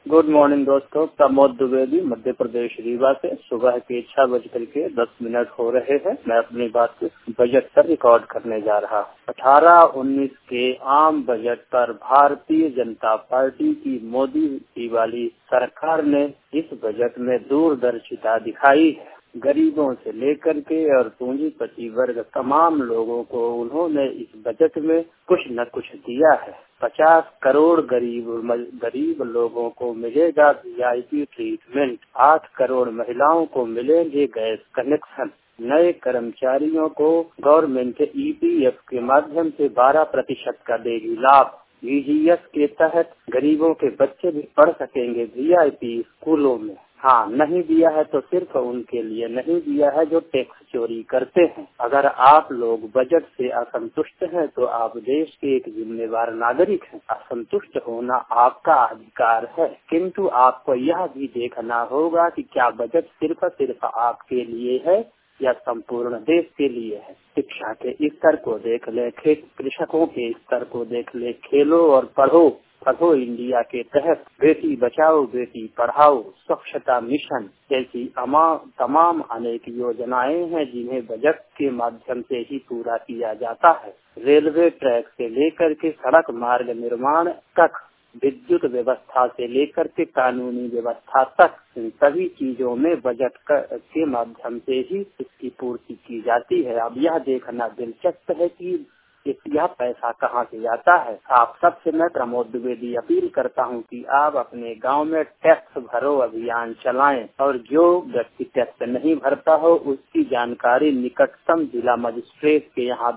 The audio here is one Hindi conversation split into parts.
गुड मॉर्निंग दोस्तों। प्रमोद द्विवेदी, मध्य प्रदेश रीवा से। सुबह के 6:10 हो रहे हैं। मैं अपनी बात बजट पर रिकॉर्ड करने जा रहा हूँ। 18-19 के आम बजट पर भारतीय जनता पार्टी की मोदी वाली सरकार ने इस बजट में दूरदर्शिता दिखाई है। गरीबों से लेकर के और पूंजीपति वर्ग तमाम लोगों को उन्होंने इस बजट में कुछ न कुछ दिया है। 50 करोड़ गरीब लोगों को मिलेगा VIP ट्रीटमेंट, 8 करोड़ महिलाओं को मिलेंगे गैस कनेक्शन, नए कर्मचारियों को गवर्नमेंट EPF के माध्यम से 12% का देगी लाभ। VGS के तहत गरीबों के बच्चे भी पढ़ सकेंगे VIP स्कूलों में। हाँ, नहीं दिया है तो सिर्फ उनके लिए नहीं दिया है जो टैक्स चोरी करते हैं। अगर आप लोग बजट से असंतुष्ट हैं तो आप देश के एक जिम्मेवार नागरिक हैं। असंतुष्ट होना आपका अधिकार है, किंतु आपको यह भी देखना होगा कि क्या बजट सिर्फ आपके लिए है या संपूर्ण देश के लिए है। शिक्षा के स्तर को देख ले, कृषकों के स्तर को देख ले, खेलो और पढ़ो इंडिया के तहत बेटी बचाओ बेटी पढ़ाओ, स्वच्छता मिशन जैसी तमाम अनेक योजनाएं हैं जिन्हें बजट के माध्यम से ही पूरा किया जाता है। रेलवे ट्रैक से लेकर के सड़क मार्ग निर्माण तक, विद्युत व्यवस्था से लेकर के कानूनी व्यवस्था तक, इन सभी चीजों में बजट के माध्यम से ही इसकी पूर्ति की जाती है। अब यह देखना दिलचस्प है कि यह पैसा कहाँ से आता है। आप सबसे मैं प्रमोद द्विवेदी अपील करता हूँ कि आप अपने गांव में टैक्स भरो अभियान चलाएं और जो व्यक्ति टैक्स नहीं भरता हो उसकी जानकारी निकटतम जिला मजिस्ट्रेट के यहाँ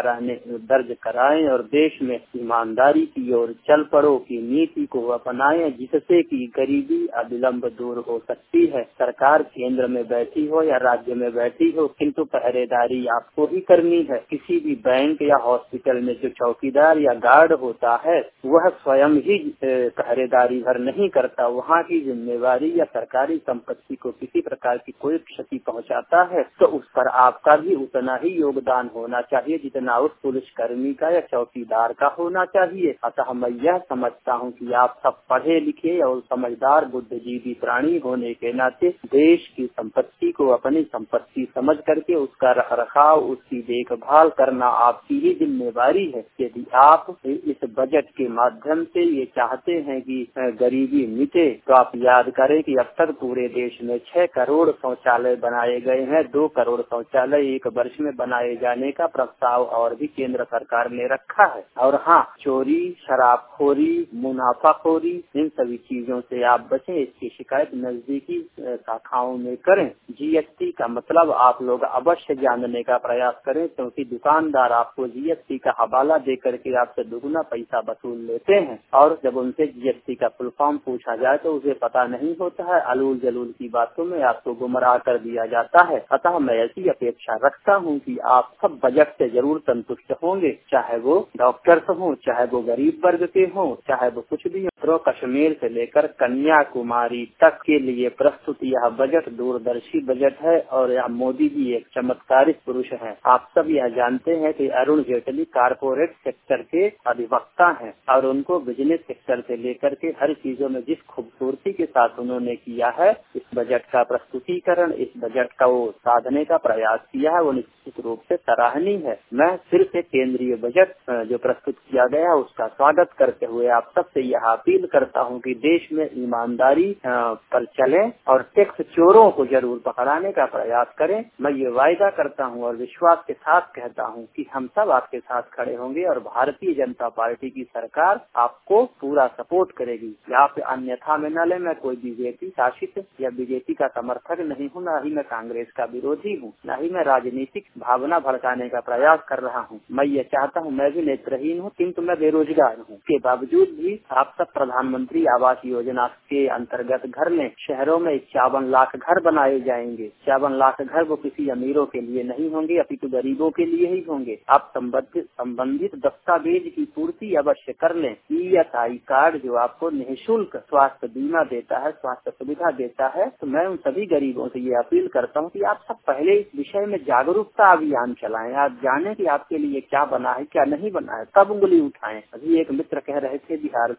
दर्ज कराएं और देश में ईमानदारी की ओर चल पड़ो की नीति को अपनाएं, जिससे कि गरीबी अविलंब दूर हो सकती है। सरकार केंद्र में बैठी हो या राज्य में बैठी हो, किंतु पहरेदारी आपको ही करनी है। किसी भी बैंक या हॉस्पिटल में जो चौकीदार या गार्ड होता है वह स्वयं ही पहरेदारी भर नहीं करता। वहाँ की जिम्मेवारी या सरकारी संपत्ति को किसी प्रकार की कोई क्षति पहुँचाता है तो उस पर आपका भी उतना ही योगदान होना चाहिए जितना उस पुलिसकर्मी का या चौकीदार का होना चाहिए। अतः मैं यह समझता हूँ कि आप सब पढ़े लिखे और समझदार बुद्धिजीवी प्राणी होने के नाते देश की संपत्ति को अपनी संपत्ति समझ करके उसका रखरखाव, उसकी देखभाल करना आपकी ही जिम्मेवारी है। यदि आप इस बजट के माध्यम से ये चाहते हैं कि गरीबी मिटे तो आप याद करें कि अब तक पूरे देश में 6 करोड़ शौचालय बनाए गए हैं। 2 करोड़ शौचालय एक वर्ष में बनाए जाने का प्रस्ताव और भी केंद्र सरकार ने रखा है। और हाँ, चोरी, शराबखोरी, मुनाफाखोरी, इन सभी चीजों से आप बचें। इसकी शिकायत नजदीकी शाखाओं में करें। GST का मतलब आप लोग अवश्य जानने का प्रयास करें, क्योंकि दुकानदार आपको GST का हवाला दे करके आपसे दुगुना पैसा वसूल लेते हैं और जब उनसे GST का फुल फॉर्म पूछा जाए तो उसे पता नहीं होता है। अलूल जलूल की बातों में आपको गुमराह कर दिया जाता है। अतः मैं ऐसी अपेक्षा रखता हूँ कि आप सब बजट से जरूर संतुष्ट होंगे, चाहे वो डॉक्टर्स हों, चाहे वो गरीब वर्ग के हों, चाहे वो कुछ भी हो। कश्मीर से लेकर कन्याकुमारी तक के लिए प्रस्तुत यह बजट दूरदर्शी बजट है और यह मोदी जी एक चमत्कारिक पुरुष हैं। आप सब यह जानते हैं कि अरुण जेटली कारपोरेट सेक्टर के अधिवक्ता हैं और उनको बिजनेस सेक्टर से लेकर के हर चीजों में जिस खूबसूरती के साथ उन्होंने किया है इस बजट का प्रस्तुतिकरण, इस बजट का वो साधने का प्रयास किया है, वो निश्चित रूप से सराहनीय है। मैं फिर से केंद्रीय बजट जो प्रस्तुत किया गया उसका स्वागत करते हुए आप सबसे यह अपील करता हूं कि देश में ईमानदारी पर चलें और टैक्स चोरों को जरूर पकड़ाने का प्रयास करें। मैं ये वायदा करता हूं और विश्वास के साथ कहता हूं कि हम सब आपके साथ खड़े होंगे और भारतीय जनता पार्टी की सरकार आपको पूरा सपोर्ट करेगी। आप अन्यथा में न ले, मैं कोई बीजेपी शासित या बीजेपी का समर्थक नहीं हूँ, न ही मैं कांग्रेस का विरोधी हूँ, न ही मैं राजनीतिक भावना भड़काने का प्रयास कर रहा हूँ। मैं ये चाहता हूँ, मैं भी नेत्रहीन हूँ किंतु मैं बेरोजगार हूँ, के बावजूद भी आप सब प्रधानमंत्री आवास योजना के अंतर्गत घर में शहरों में 51 लाख घर बनाए जाएंगे। 51 लाख घर वो किसी अमीरों के लिए नहीं होंगे अपितु गरीबों के लिए ही होंगे। आप संबंधित दस्तावेज की पूर्ति अवश्य कर लें। ESI कार्ड जो आपको निःशुल्क स्वास्थ्य बीमा देता है, स्वास्थ्य सुविधा देता है, तो मैं उन सभी गरीबों से ये अपील करता हूँ कि आप सब पहले इस विषय में जागरूकता अभियान चलाएं। आप जाने कि आपके लिए क्या बना है क्या नहीं बना है, तब उंगली उठाएं। अभी एक मित्र कह रहे थे बिहार से कि बजट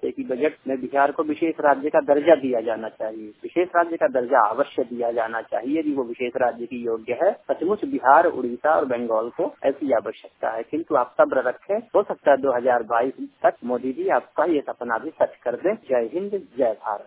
बजट में बिहार को विशेष राज्य का दर्जा दिया जाना चाहिए। विशेष राज्य का दर्जा अवश्य दिया जाना चाहिए यदि वो विशेष राज्य की योग्य है। सचमुच बिहार, उड़ीसा और बंगाल को ऐसी आवश्यकता है, किंतु आप सब्र रखें, हो सकता है 2022 तक मोदी जी आपका ये सपना भी सच कर दें। जय हिंद, जय भारत।